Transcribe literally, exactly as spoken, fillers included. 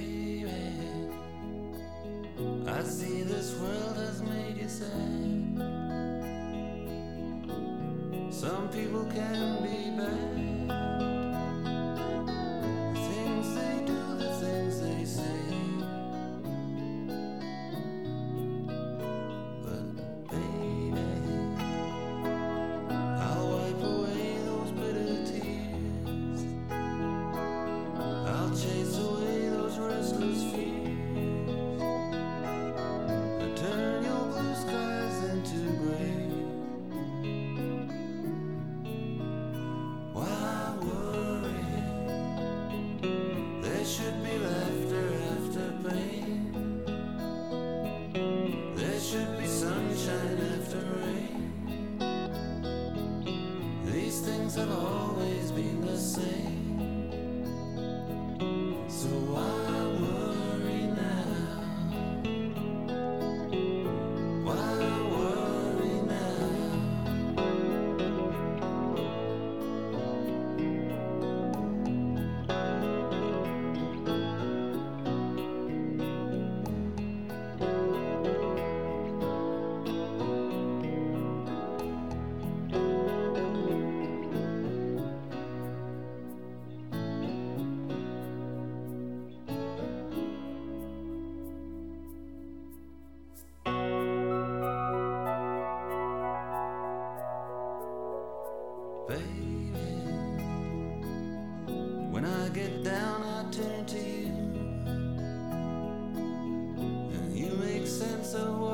Baby, I see this world has made you sad. Some people can be bad. The things they do, the things they say. But baby, I'll wipe away those bitter tears. I'll chase away those restless fears. I turn your blue skies into gray. Why worry? There should be laughter after pain. There should be sunshine after rain. These things have always been the same. So why worry now? Why worry now? Baby, when I get down I turn to you, and you make sense of what